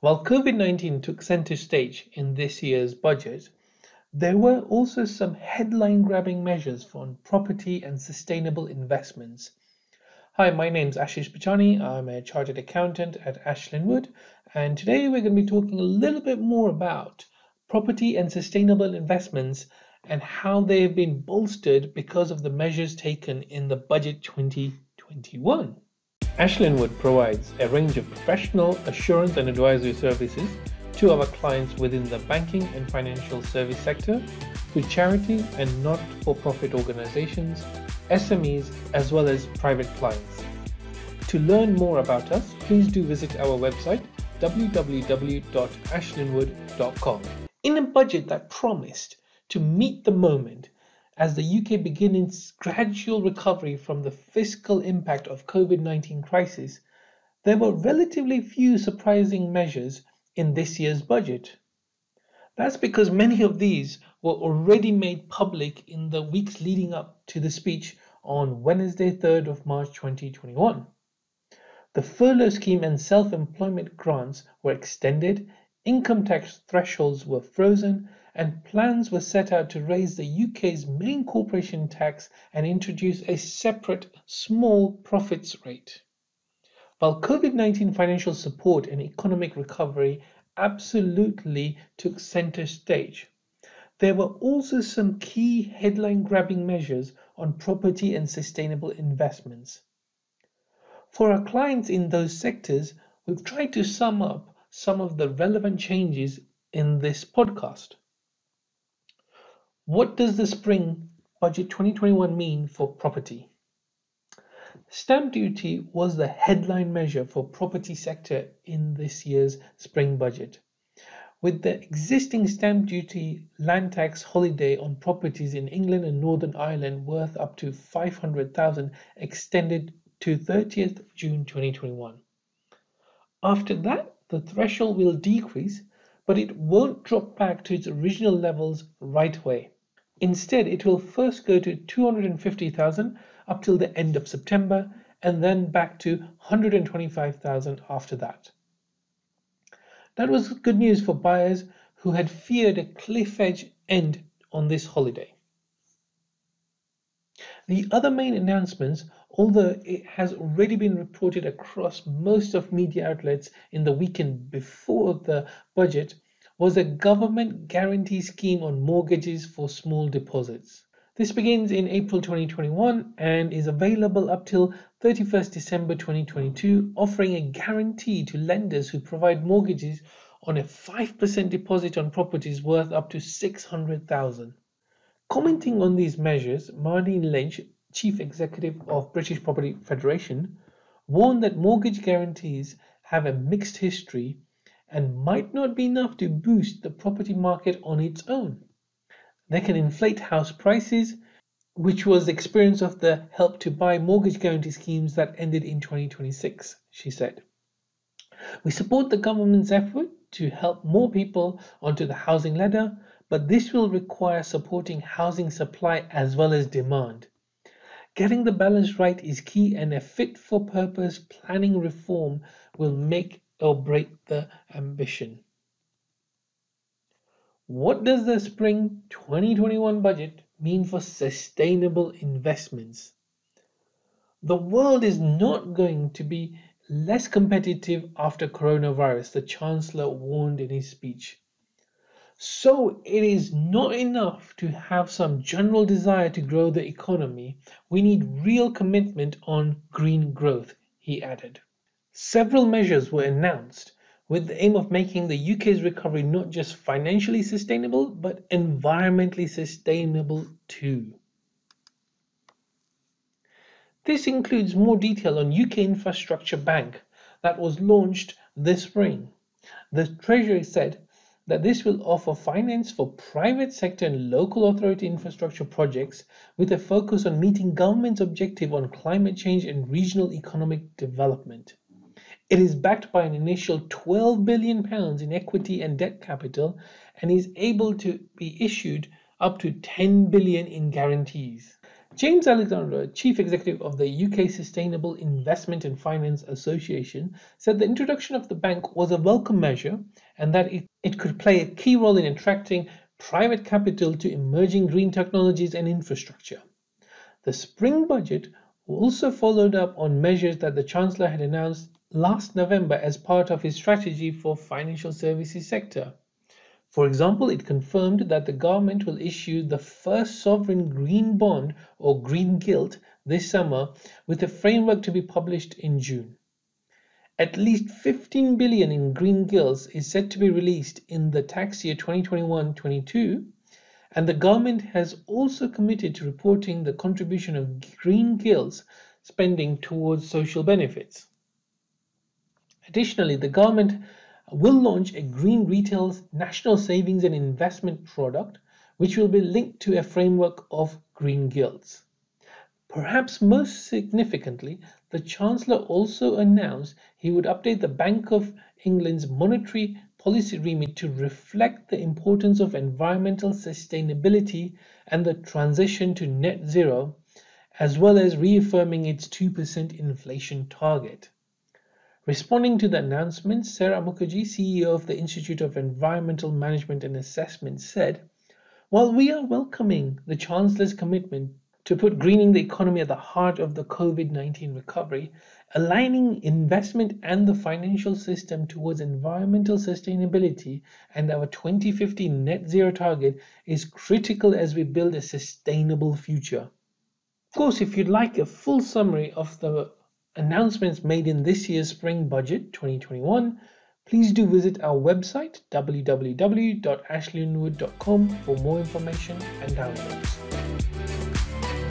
While COVID-19 took center stage in this year's budget, there were also some headline-grabbing measures for property and sustainable investments. Hi, my name's Ashish Pichani. I'm a chartered accountant at Ashland Wood, and today we're going to be talking a little bit more about property and sustainable investments and how they've been bolstered because of the measures taken in the Budget 2021. Ashland Wood provides a range of professional assurance and advisory services to our clients within the banking and financial service sector, to charity and not-for-profit organizations, SMEs, as well as private clients. To learn more about us, please do visit our website www.ashlandwood.com. In a budget that promised to meet the moment as the UK begins its gradual recovery from the fiscal impact of COVID-19 crisis, there were relatively few surprising measures in this year's budget. That's because many of these were already made public in the weeks leading up to the speech on Wednesday, 3rd of March 2021. The furlough scheme and self-employment grants were extended, income tax thresholds were frozen, and plans were set out to raise the UK's main corporation tax and introduce a separate small profits rate. While COVID-19 financial support and economic recovery absolutely took center stage, there were also some key headline-grabbing measures on property and sustainable investments. For our clients in those sectors, we've tried to sum up some of the relevant changes in this podcast. What does the Spring Budget 2021 mean for property? Stamp duty was the headline measure for property sector in this year's spring budget. With the existing stamp duty land tax holiday on properties in England and Northern Ireland worth up to $500,000 extended to 30th June 2021. After that, the threshold will decrease, but it won't drop back to its original levels right away. Instead, it will first go to 250,000 up till the end of September, and then back to 125,000 after that. That was good news for buyers who had feared a cliff edge end on this holiday. The other main announcements, although it has already been reported across most of media outlets in the weekend before the budget, was a government guarantee scheme on mortgages for small deposits. This begins in April 2021 and is available up till 31st December 2022, offering a guarantee to lenders who provide mortgages on a 5% deposit on properties worth up to $600,000. Commenting on these measures, Marlene Lynch, Chief Executive of British Property Federation, warned that mortgage guarantees have a mixed history and might not be enough to boost the property market on its own. They can inflate house prices, which was the experience of the Help to Buy mortgage guarantee schemes that ended in 2026, she said. We support the government's effort to help more people onto the housing ladder, but this will require supporting housing supply as well as demand. Getting the balance right is key, and a fit-for-purpose planning reform will make or break the ambition. What does the Spring 2021 budget mean for sustainable investments? The world is not going to be less competitive after coronavirus, the Chancellor warned in his speech. So it is not enough to have some general desire to grow the economy. We need real commitment on green growth, he added. Several measures were announced with the aim of making the UK's recovery not just financially sustainable, but environmentally sustainable too. This includes more detail on UK Infrastructure Bank that was launched this spring. The Treasury said that this will offer finance for private sector and local authority infrastructure projects with a focus on meeting government's objective on climate change and regional economic development. It is backed by an initial £12 billion in equity and debt capital and is able to be issued up to $10 billion in guarantees. James Alexander, Chief Executive of the UK Sustainable Investment and Finance Association, said the introduction of the bank was a welcome measure and that it could play a key role in attracting private capital to emerging green technologies and infrastructure. The spring budget also followed up on measures that the Chancellor had announced last November as part of his strategy for financial services sector. For example, it confirmed that the government will issue the first sovereign green bond or green gilt this summer with a framework to be published in June. At least 15 billion in green gilts is set to be released in the tax year 2021-22, and the government has also committed to reporting the contribution of green gilts spending towards social benefits. Additionally, the government will launch a green retail national savings and investment product, which will be linked to a framework of green gilts. Perhaps most significantly, the Chancellor also announced he would update the Bank of England's monetary policy remit to reflect the importance of environmental sustainability and the transition to net zero, as well as reaffirming its 2% inflation target. Responding to the announcement, Sarah Mukherjee, CEO of the Institute of Environmental Management and Assessment, said, "While we are welcoming the Chancellor's commitment to put greening the economy at the heart of the COVID-19 recovery, aligning investment and the financial system towards environmental sustainability and our 2050 net zero target is critical as we build a sustainable future." Of course, if you'd like a full summary of the announcements made in this year's Spring Budget 2021, please do visit our website www.ashleyandwood.com for more information and downloads.